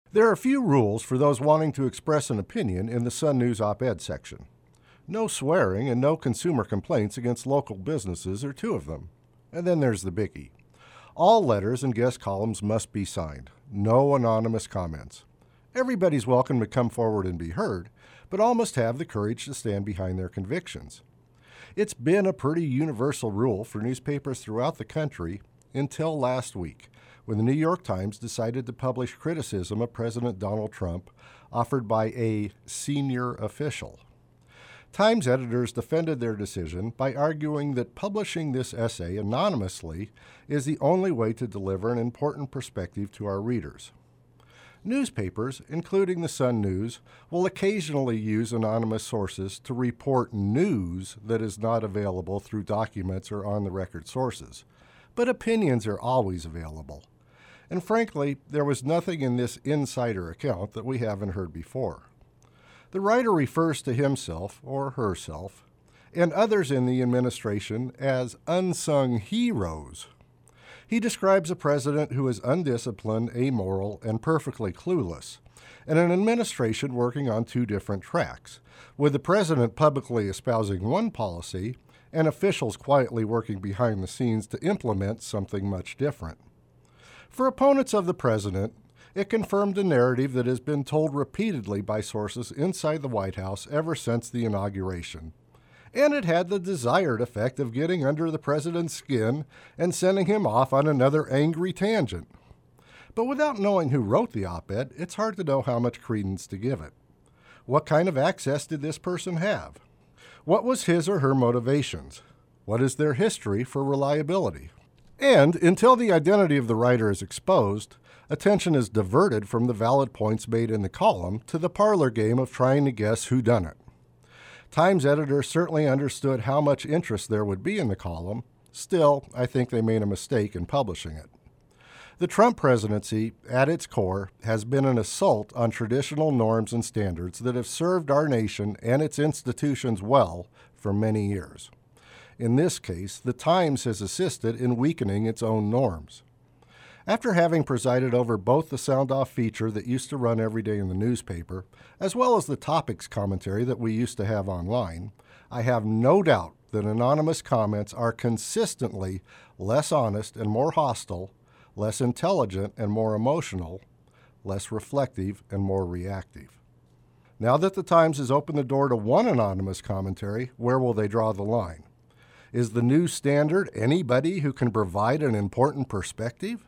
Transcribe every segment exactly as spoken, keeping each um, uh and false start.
There are a few rules for those wanting to express an opinion in the Sun News op-ed section. No swearing and no consumer complaints against local businesses are two of them. And then there's the biggie. All letters and guest columns must be signed. No anonymous comments. Everybody's welcome to come forward and be heard, but all must have the courage to stand behind their convictions. It's been a pretty universal rule for newspapers throughout the country until last week, when the New York Times decided to publish criticism of President Donald Trump offered by a senior official. Times editors defended their decision by arguing that publishing this essay anonymously is the only way to deliver an important perspective to our readers. Newspapers, including the Sun News, will occasionally use anonymous sources to report news that is not available through documents or on-the-record sources, but opinions are always available. And frankly, there was nothing in this insider account that we haven't heard before. The writer refers to himself, or herself, and others in the administration as unsung heroes. He describes a president who is undisciplined, amoral, and perfectly clueless, and an administration working on two different tracks, with the president publicly espousing one policy and officials quietly working behind the scenes to implement something much different. For opponents of the president, it confirmed a narrative that has been told repeatedly by sources inside the White House ever since the inauguration. And it had the desired effect of getting under the president's skin and sending him off on another angry tangent. But without knowing who wrote the op-ed, it's hard to know how much credence to give it. What kind of access did this person have? What was his or her motivations? What is their history for reliability? And until the identity of the writer is exposed, attention is diverted from the valid points made in the column to the parlor game of trying to guess who done it. Times editors certainly understood how much interest there would be in the column. Still, I think they made a mistake in publishing it. The Trump presidency, at its core, has been an assault on traditional norms and standards that have served our nation and its institutions well for many years. In this case, the Times has assisted in weakening its own norms. After having presided over both the sound-off feature that used to run every day in the newspaper, as well as the topics commentary that we used to have online, I have no doubt that anonymous comments are consistently less honest and more hostile, less intelligent and more emotional, less reflective and more reactive. Now that the Times has opened the door to one anonymous commentary, where will they draw the line? Is the new standard anybody who can provide an important perspective?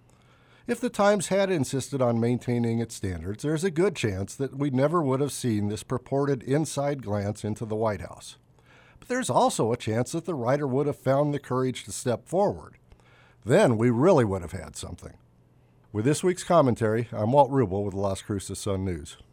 If the Times had insisted on maintaining its standards, there's a good chance that we never would have seen this purported inside glance into the White House. But there's also a chance that the writer would have found the courage to step forward. Then we really would have had something. With this week's commentary, I'm Walt Rubel with the Las Cruces Sun News.